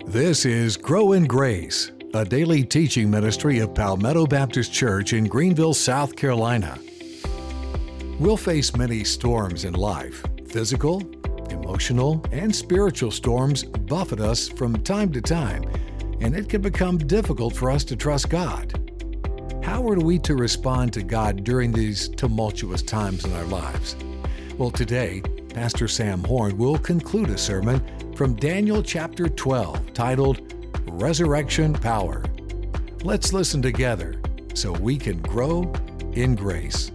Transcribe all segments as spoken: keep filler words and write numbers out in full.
This is Grow in Grace, a daily teaching ministry of Palmetto Baptist Church in Greenville, South Carolina. We'll face many storms in life. Physical, emotional, and spiritual storms buffet us from time to time, and it can become difficult for us to trust God. How are we to respond to God during these tumultuous times in our lives? Well, today, Pastor Sam Horn will conclude a sermon from Daniel chapter twelve titled Resurrection Power. Let's listen together so we can grow in grace.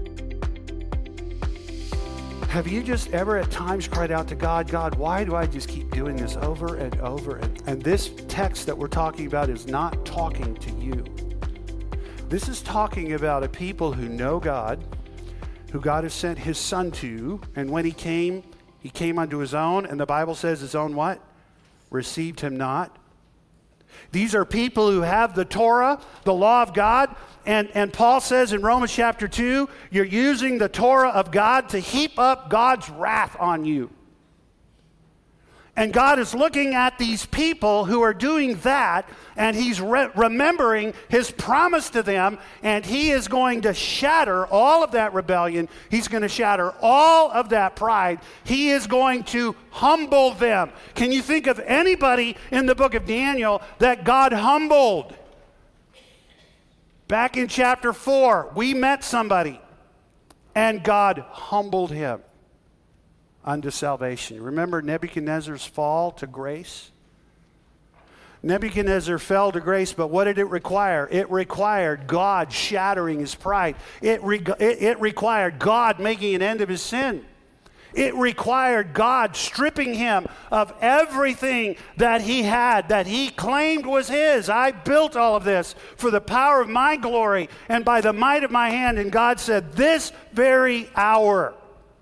Have you just ever at times cried out to God, God, why do I just keep doing this over and over? And, and this text that we're talking about is not talking to you. This is talking about a people who know God, who God has sent his son to, and when he came, he came unto his own, and the Bible says his own what? Received him not. These are people who have the Torah, the law of God, and, and Paul says in Romans chapter two, you're using the Torah of God to heap up God's wrath on you. And God is looking at these people who are doing that, and he's re- remembering his promise to them, and he is going to shatter all of that rebellion. He's going to shatter all of that pride. He is going to humble them. Can you think of anybody in the book of Daniel that God humbled? Back in chapter four, we met somebody, and God humbled him unto salvation. Remember Nebuchadnezzar's fall to grace? Nebuchadnezzar fell to grace, but what did it require? It required God shattering his pride. It, re- it, it required God making an end of his sin. It required God stripping him of everything that he had, that he claimed was his. I built all of this for the power of my glory and by the might of my hand. And God said, this very hour.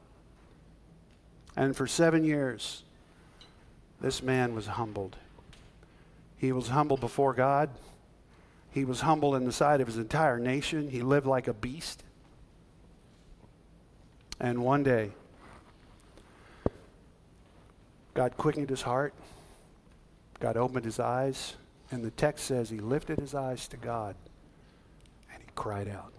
And for seven years, this man was humbled. He was humble before God. He was humble in the sight of his entire nation. He lived like a beast. And one day, God quickened his heart. God opened his eyes. And the text says he lifted his eyes to God and he cried out.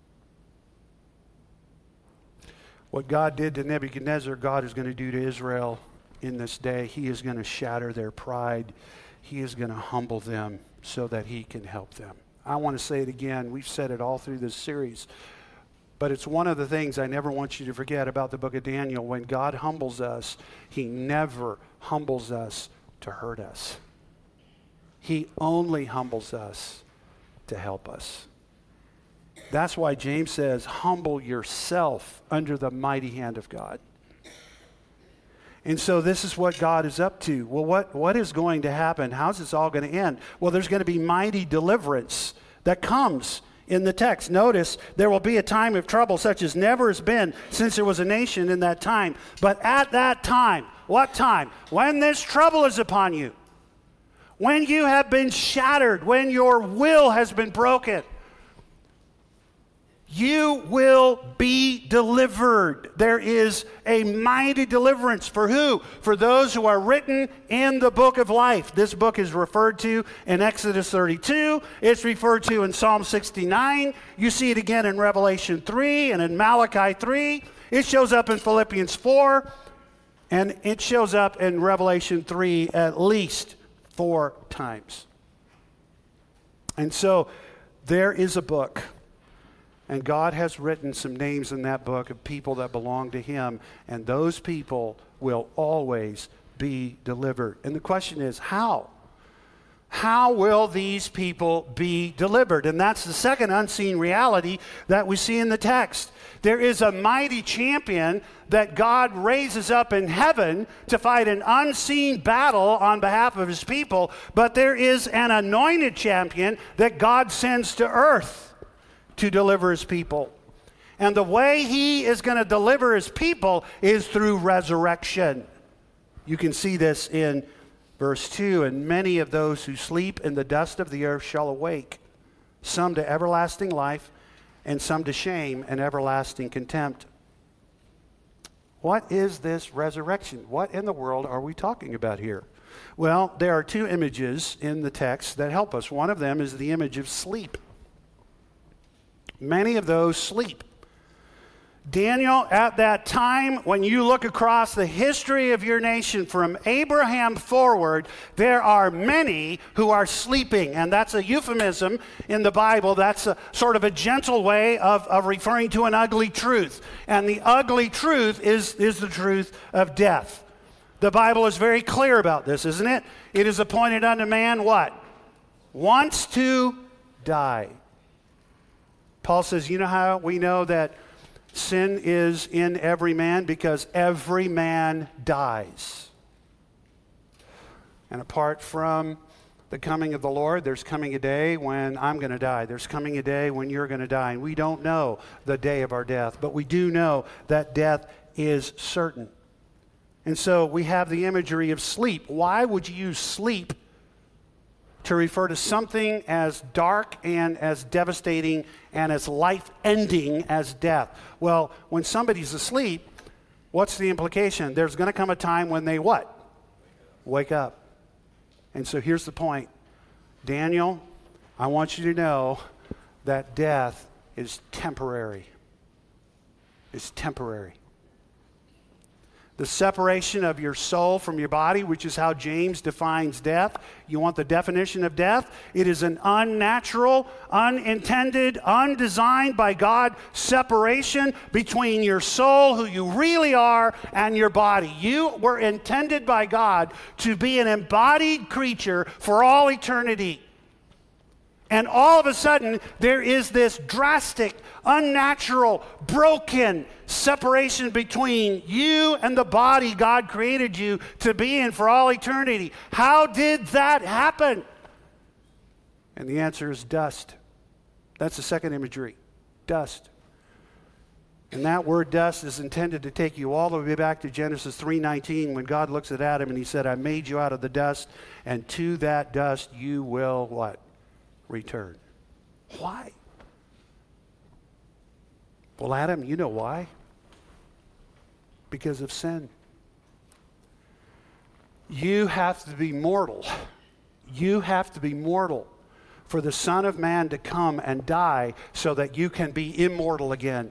What God did to Nebuchadnezzar, God is going to do to Israel in this day. He is going to shatter their pride. He is going to humble them so that he can help them. I want to say it again. We've said it all through this series. But it's one of the things I never want you to forget about the book of Daniel. When God humbles us, he never humbles us to hurt us. He only humbles us to help us. That's why James says, humble yourself under the mighty hand of God. And so this is what God is up to. Well, what, what is going to happen? How's this all going to end? Well, there's going to be mighty deliverance that comes in the text. Notice, there will be a time of trouble such as never has been since there was a nation in that time. But at that time, what time? When this trouble is upon you, when you have been shattered, when your will has been broken, you will be delivered. There is a mighty deliverance for who? For those who are written in the book of life. This book is referred to in Exodus thirty-two. It's referred to in Psalm sixty-nine. You see it again in Revelation three and in Malachi three. It shows up in Philippians four. And it shows up in Revelation three at least four times. And so there is a book. And God has written some names in that book of people that belong to him. And those people will always be delivered. And the question is, how? How will these people be delivered? And that's the second unseen reality that we see in the text. There is a mighty champion that God raises up in heaven to fight an unseen battle on behalf of his people. But there is an anointed champion that God sends to earth to deliver his people. And the way he is going to deliver his people is through resurrection. You can see this in verse two. And many of those who sleep in the dust of the earth shall awake, some to everlasting life, and some to shame and everlasting contempt. What is this resurrection? What in the world are we talking about here? Well, there are two images in the text that help us. One of them is the image of sleep. Many of those sleep. Daniel, at that time, when you look across the history of your nation from Abraham forward, there are many who are sleeping. And that's a euphemism in the Bible. That's a sort of a gentle way of, of referring to an ugly truth. And the ugly truth is, is the truth of death. The Bible is very clear about this, isn't it? It is appointed unto man what? Wants to die. Paul says, you know how we know that sin is in every man? Because every man dies. And apart from the coming of the Lord, there's coming a day when I'm going to die. There's coming a day when you're going to die. And we don't know the day of our death, but we do know that death is certain. And so we have the imagery of sleep. Why would you use sleep to refer to something as dark and as devastating and as life-ending as death? Well, when somebody's asleep, what's the implication? There's going to come a time when they what? Wake up. And so here's the point. Daniel, I want you to know that death is temporary. It's temporary. The separation of your soul from your body, which is how James defines death. You want the definition of death? It is an unnatural, unintended, undesigned by God separation between your soul, who you really are, and your body. You were intended by God to be an embodied creature for all eternity. And all of a sudden, there is this drastic, unnatural, broken separation between you and the body God created you to be in for all eternity. How did that happen? And the answer is dust. That's the second imagery, dust. And that word dust is intended to take you all the way back to Genesis three nineteen, when God looks at Adam and he said, I made you out of the dust, and to that dust you will what? Return. Why? Well, Adam, you know why? Because of sin. You have to be mortal. You have to be mortal for the Son of Man to come and die so that you can be immortal again.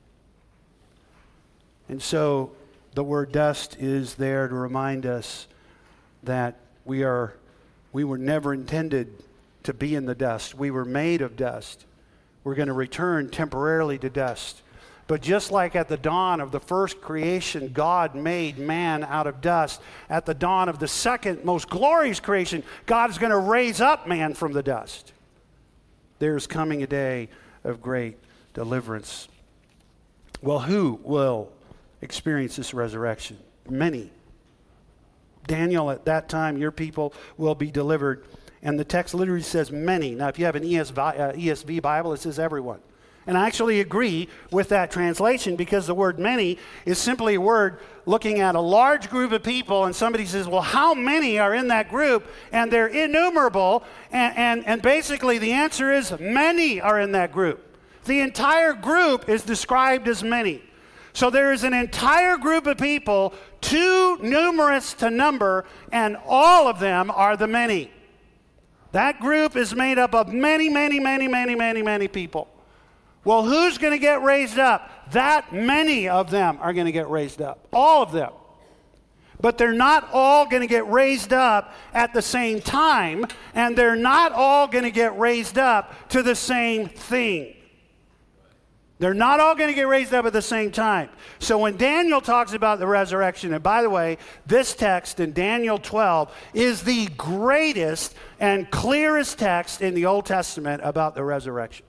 And so the word dust is there to remind us that we are we were never intended to be in the dust. We were made of dust. We're going to return temporarily to dust. But just like at the dawn of the first creation, God made man out of dust. At the dawn of the second most glorious creation, God is going to raise up man from the dust. There's coming a day of great deliverance. Well, who will experience this resurrection? Many. Daniel, at that time, your people will be delivered. And the text literally says many. Now, if you have an E S V, uh, E S V Bible, it says everyone. And I actually agree with that translation, because the word many is simply a word looking at a large group of people, and somebody says, well, how many are in that group? And they're innumerable. And, and, and basically the answer is many are in that group. The entire group is described as many. So there is an entire group of people, too numerous to number, and all of them are the many. That group is made up of many, many, many, many, many, many people. Well, who's going to get raised up? That many of them are going to get raised up. All of them. But they're not all going to get raised up at the same time, and they're not all going to get raised up to the same thing. They're not all going to get raised up at the same time. So when Daniel talks about the resurrection, and by the way, this text in Daniel twelve is the greatest and clearest text in the Old Testament about the resurrection.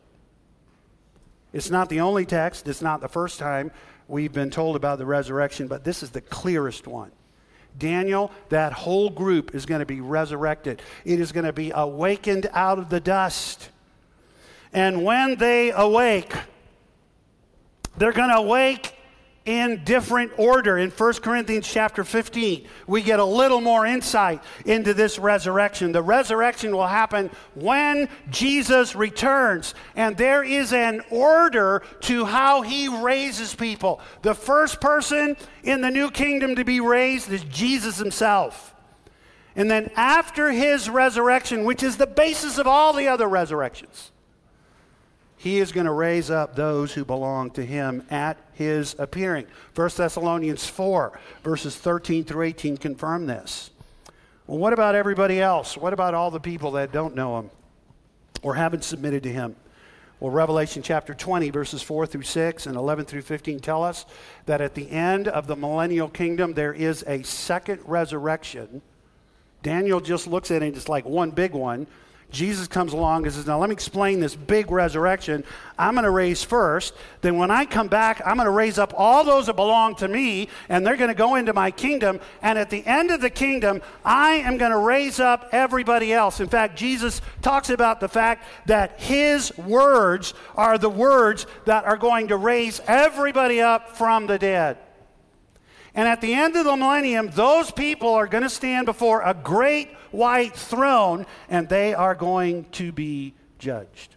It's not the only text. It's not the first time we've been told about the resurrection, but this is the clearest one. Daniel, that whole group is going to be resurrected. It is going to be awakened out of the dust. And when they awake, they're going to awake in different order. In First Corinthians chapter fifteen, we get a little more insight into this resurrection. The resurrection will happen when Jesus returns, and there is an order to how he raises people. The first person in the new kingdom to be raised is Jesus himself. And then after his resurrection, which is the basis of all the other resurrections, he is going to raise up those who belong to him at his appearing. First Thessalonians four, verses thirteen through eighteen confirm this. Well, what about everybody else? What about all the people that don't know him or haven't submitted to him? Well, Revelation chapter twenty, verses four through six and eleven through fifteen tell us that at the end of the millennial kingdom, there is a second resurrection. Daniel just looks at it, it's like one big one. Jesus comes along and says, now let me explain this big resurrection. I'm going to raise first. Then when I come back, I'm going to raise up all those that belong to me, and they're going to go into my kingdom. And at the end of the kingdom, I am going to raise up everybody else. In fact, Jesus talks about the fact that his words are the words that are going to raise everybody up from the dead. And at the end of the millennium, those people are going to stand before a great white throne, and they are going to be judged.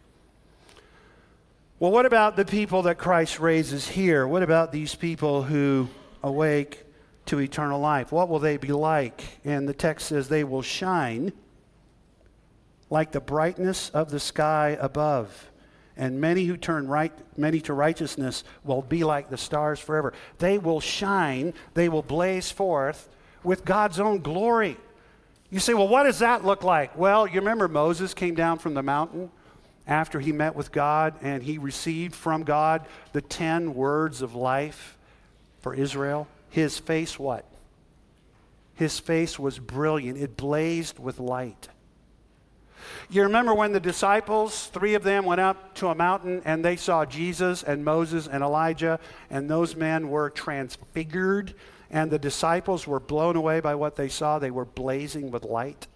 Well, what about the people that Christ raises here? What about these people who awake to eternal life? What will they be like? And the text says they will shine like the brightness of the sky above. And many who turn right, many to righteousness will be like the stars forever. They will shine, they will blaze forth with God's own glory. You say, well, what does that look like? Well, you remember Moses came down from the mountain after he met with God, and he received from God the ten words of life for Israel. His face what? His face was brilliant. It blazed with light. You remember when the disciples, three of them, went up to a mountain and they saw Jesus and Moses and Elijah, and those men were transfigured, and the disciples were blown away by what they saw. They were blazing with light.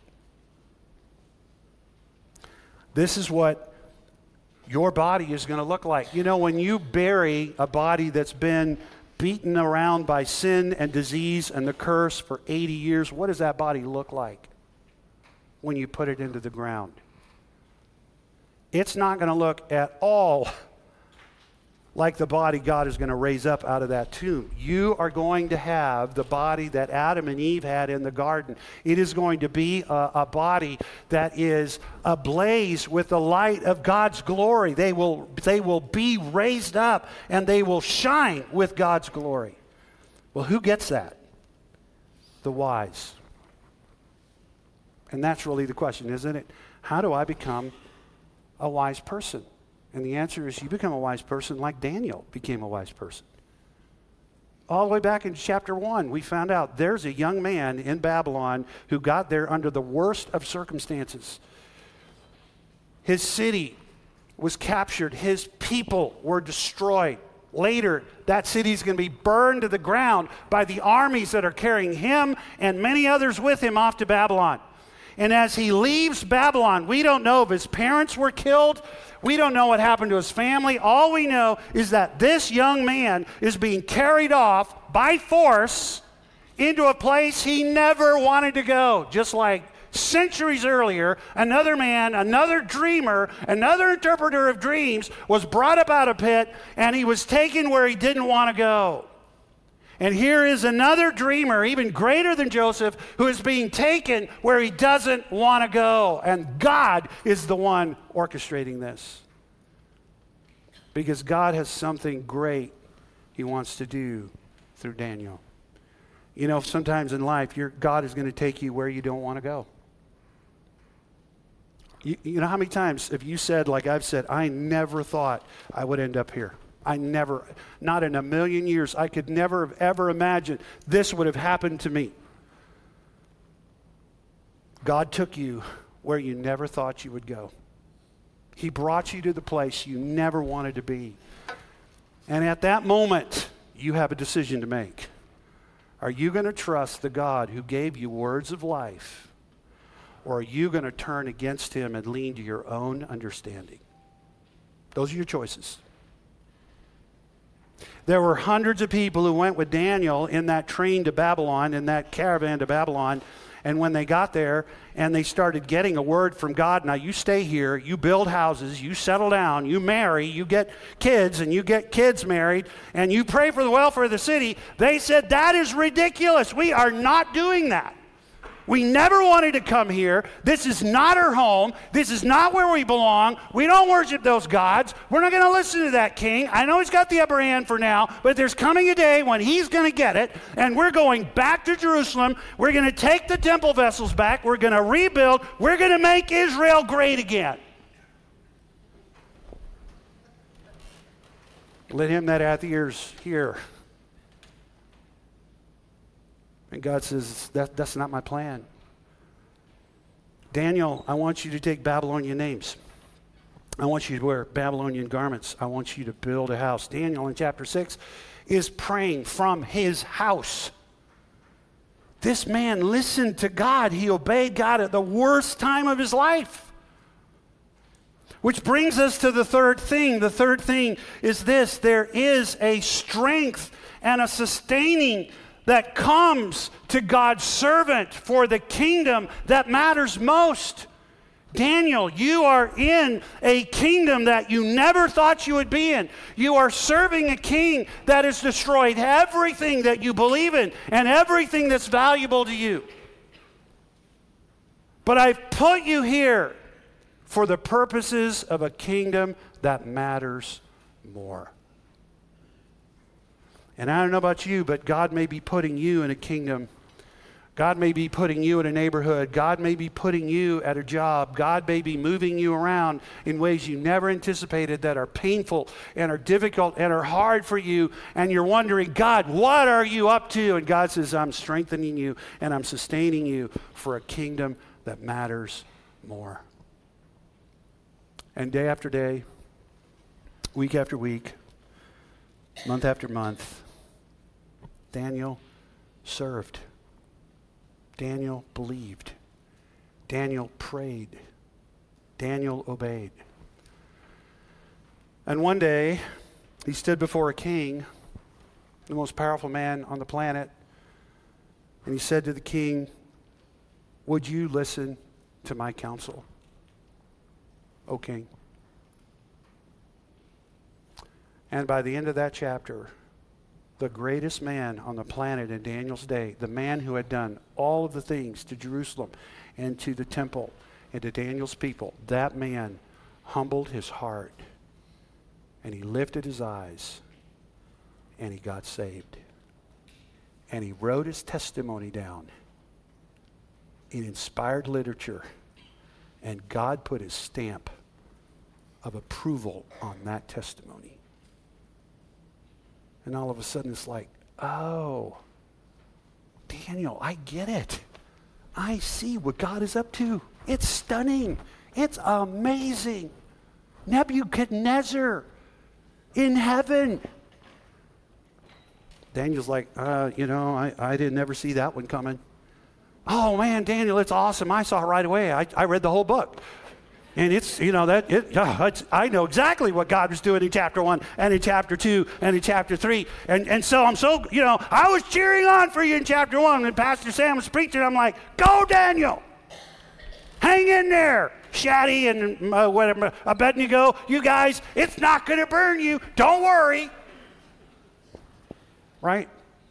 This is what your body is going to look like. You know, when you bury a body that's been beaten around by sin and disease and the curse for eighty years, what does that body look like when you put it into the ground? It's not going to look at all like the body God is going to raise up out of that tomb. You are going to have the body that Adam and Eve had in the garden. It is going to be a, a body that is ablaze with the light of God's glory. They will, they will be raised up and they will shine with God's glory. Well, who gets that? The wise. And that's really the question, isn't it? How do I become a wise person? And the answer is you become a wise person like Daniel became a wise person. All the way back in chapter one, we found out there's a young man in Babylon who got there under the worst of circumstances. His city was captured. His people were destroyed. Later, that city is going to be burned to the ground by the armies that are carrying him and many others with him off to Babylon. And as he leaves Babylon, we don't know if his parents were killed. We don't know what happened to his family. All we know is that this young man is being carried off by force into a place he never wanted to go. Just like centuries earlier, another man, another dreamer, another interpreter of dreams was brought up out of pit, and he was taken where he didn't want to go. And here is another dreamer, even greater than Joseph, who is being taken where he doesn't want to go. And God is the one orchestrating this. Because God has something great he wants to do through Daniel. You know, sometimes in life, your God is going to take you where you don't want to go. You, you know how many times have you said, like I've said, I never thought I would end up here. I never, not in a million years, I could never have ever imagined this would have happened to me. God took you where you never thought you would go. He brought you to the place you never wanted to be. And at that moment, you have a decision to make. Are you going to trust the God who gave you words of life? Or are you going to turn against him and lean to your own understanding? Those are your choices. There were hundreds of people who went with Daniel in that train to Babylon, in that caravan to Babylon. And when they got there and they started getting a word from God, now you stay here, you build houses, you settle down, you marry, you get kids, and you get kids married, and you pray for the welfare of the city, they said, that is ridiculous. We are not doing that. We never wanted to come here. This is not our home. This is not where we belong. We don't worship those gods. We're not going to listen to that king. I know he's got the upper hand for now, but there's coming a day when he's going to get it, and we're going back to Jerusalem. We're going to take the temple vessels back. We're going to rebuild. We're going to make Israel great again. Let him that hath ears hear. And God says, that, that's not my plan. Daniel, I want you to take Babylonian names. I want you to wear Babylonian garments. I want you to build a house. Daniel in chapter six is praying from his house. This man listened to God. He obeyed God at the worst time of his life. Which brings us to the third thing. The third thing is this: there is a strength and a sustaining that comes to God's servant for the kingdom that matters most. Daniel, you are in a kingdom that you never thought you would be in. You are serving a king that has destroyed everything that you believe in and everything that's valuable to you. But I've put you here for the purposes of a kingdom that matters more. And I don't know about you, but God may be putting you in a kingdom. God may be putting you in a neighborhood. God may be putting you at a job. God may be moving you around in ways you never anticipated that are painful and are difficult and are hard for you. And you're wondering, God, what are you up to? And God says, I'm strengthening you and I'm sustaining you for a kingdom that matters more. And day after day, week after week, month after month, Daniel served. Daniel believed. Daniel prayed. Daniel obeyed. And one day, he stood before a king, the most powerful man on the planet, and he said to the king, would you listen to my counsel, O king? And by the end of that chapter, the greatest man on the planet in Daniel's day, the man who had done all of the things to Jerusalem and to the temple and to Daniel's people, that man humbled his heart and he lifted his eyes and he got saved. And he wrote his testimony down in inspired literature, and God put his stamp of approval on that testimony. And all of a sudden it's like, oh, Daniel, I get it. I see what God is up to. It's stunning. It's amazing. Nebuchadnezzar in heaven. Daniel's like, uh, you know, I, I didn't ever see that one coming. Oh, man, Daniel, it's awesome. I saw it right away. I, I read the whole book. And it's, you know, that it, uh, it's, I know exactly what God was doing in chapter one and in chapter two and in chapter three. And, and so I'm so, you know, I was cheering on for you in chapter one when Pastor Sam was preaching. I'm like, go, Daniel. Hang in there, Shaddy and uh, whatever, Abednego. You guys, it's not going to burn you. Don't worry. Right?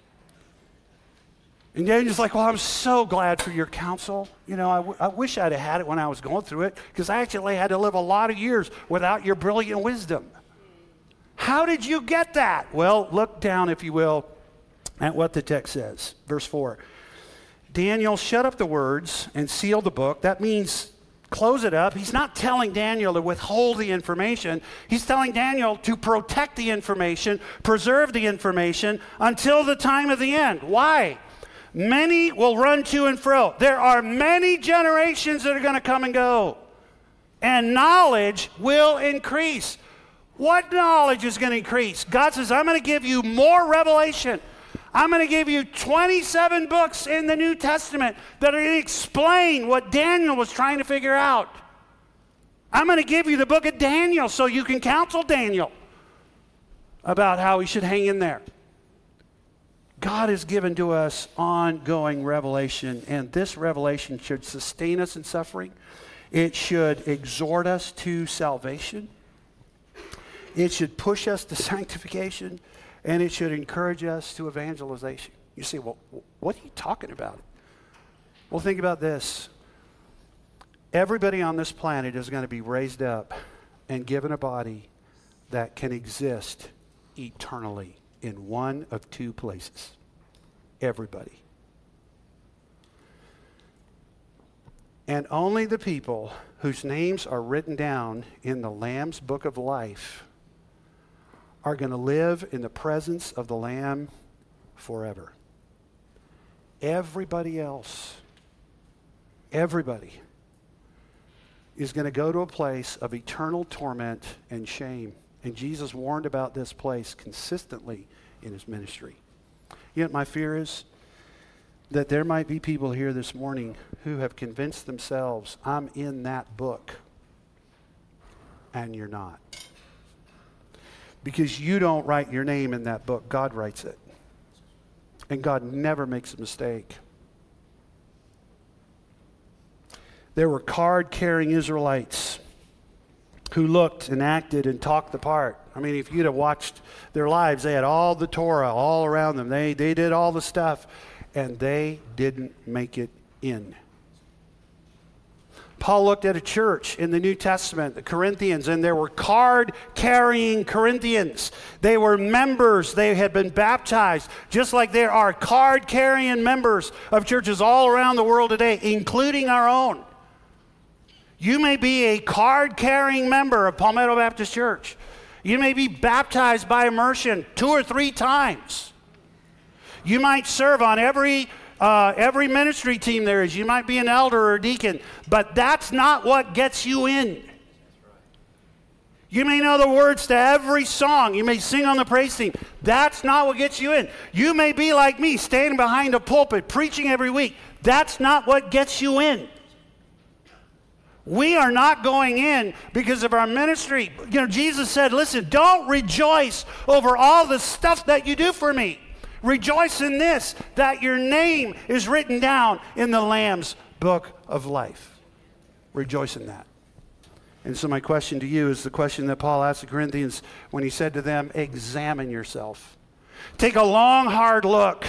And Daniel's like, well, I'm so glad for your counsel. You know, I, w- I wish I'd have had it when I was going through it, because I actually had to live a lot of years without your brilliant wisdom. How did you get that? Well, look down, if you will, at what the text says. Verse four. Daniel shut up the words and sealed the book. That means close it up. He's not telling Daniel to withhold the information. He's telling Daniel to protect the information, preserve the information until the time of the end. Why? Many will run to and fro. There are many generations that are going to come and go. And knowledge will increase. What knowledge is going to increase? God says, I'm going to give you more revelation. I'm going to give you twenty-seven books in the New Testament that are going to explain what Daniel was trying to figure out. I'm going to give you the book of Daniel so you can counsel Daniel about how he should hang in there. God has given to us ongoing revelation, and this revelation should sustain us in suffering. It should exhort us to salvation. It should push us to sanctification, and it should encourage us to evangelization. You say, well, what are you talking about? Well, think about this. Everybody on this planet is going to be raised up and given a body that can exist eternally in one of two places. Everybody. And only the people whose names are written down in the Lamb's Book of Life are going to live in the presence of the Lamb forever. Everybody else, everybody is going to go to a place of eternal torment and shame. And Jesus warned about this place consistently in his ministry. Yet my fear is that there might be people here this morning who have convinced themselves, I'm in that book, and you're not. Because you don't write your name in that book, God writes it. And God never makes a mistake. There were card-carrying Israelites who looked and acted and talked the part. I mean, if you'd have watched their lives, they had all the Torah all around them. They, they did all the stuff, and they didn't make it in. Paul looked at a church in the New Testament, the Corinthians, and there were card-carrying Corinthians. They were members. They had been baptized, just like there are card-carrying members of churches all around the world today, including our own. You may be a card-carrying member of Palmetto Baptist Church. You may be baptized by immersion two or three times. You might serve on every Uh, every ministry team there is. You might be an elder or a deacon, but that's not what gets you in. You may know the words to every song. You may sing on the praise team. That's not what gets you in. You may be like me, standing behind a pulpit, preaching every week. That's not what gets you in. We are not going in because of our ministry. You know, Jesus said, listen, don't rejoice over all the stuff that you do for me. Rejoice in this, that your name is written down in the Lamb's Book of Life. Rejoice in that. And so my question to you is the question that Paul asked the Corinthians when he said to them, examine yourself. Take a long, hard look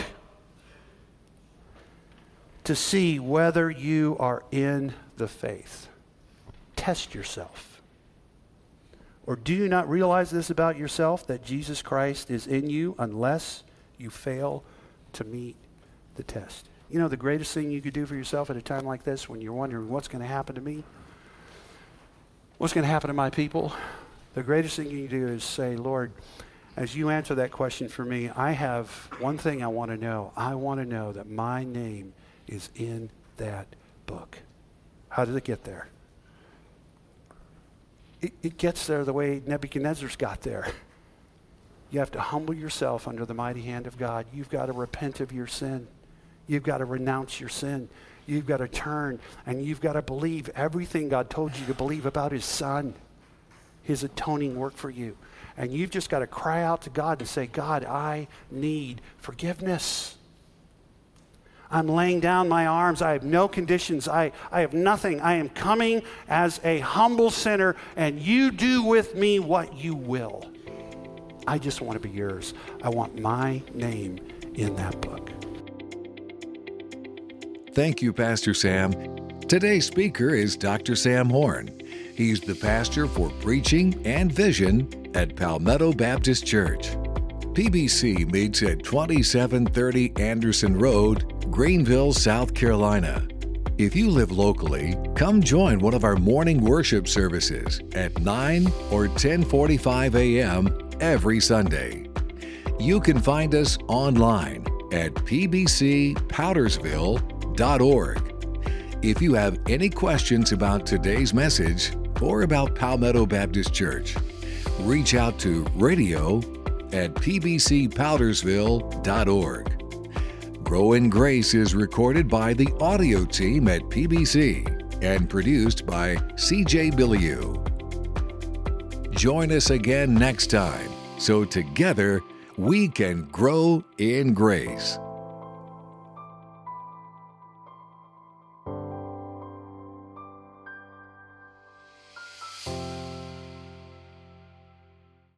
to see whether you are in the faith. Test yourself. Or do you not realize this about yourself, that Jesus Christ is in you unless you fail to meet the test? You know, the greatest thing you could do for yourself at a time like this, when you're wondering what's going to happen to me, what's going to happen to my people, the greatest thing you can do is say, Lord, as you answer that question for me, I have one thing I want to know. I want to know that my name is in that book. How did it get there? It, it gets there the way Nebuchadnezzar's got there. You have to humble yourself under the mighty hand of God. You've got to repent of your sin. You've got to renounce your sin. You've got to turn, and you've got to believe everything God told you to believe about his Son, his atoning work for you. And you've just got to cry out to God and say, God, I need forgiveness. I'm laying down my arms. I have no conditions. I, I have nothing. I am coming as a humble sinner, and you do with me what you will. I just want to be yours. I want my name in that book. Thank you, Pastor Sam. Today's speaker is Doctor Sam Horn. He's the pastor for preaching and vision at Palmetto Baptist Church. P B C meets at twenty-seven thirty Anderson Road, Greenville, South Carolina. If you live locally, come join one of our morning worship services at nine or ten forty-five a.m. every Sunday. You can find us online at p b c powdersville dot org. If you have any questions about today's message or about Palmetto Baptist Church, reach out to radio at p b c powdersville dot org. Grow in Grace is recorded by the audio team at P B C and produced by C J Billiou. Join us again next time, so together we can grow in grace.